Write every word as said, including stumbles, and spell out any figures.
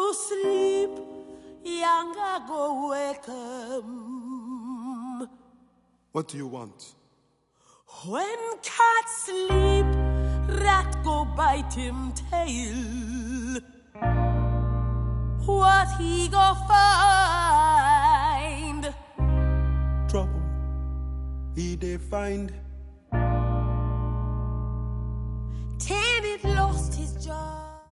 to sleep, younger go welcome. What do you want? When cat sleep, rat go bite him tail. What he go find? Trouble he they find. Till it lost his joy.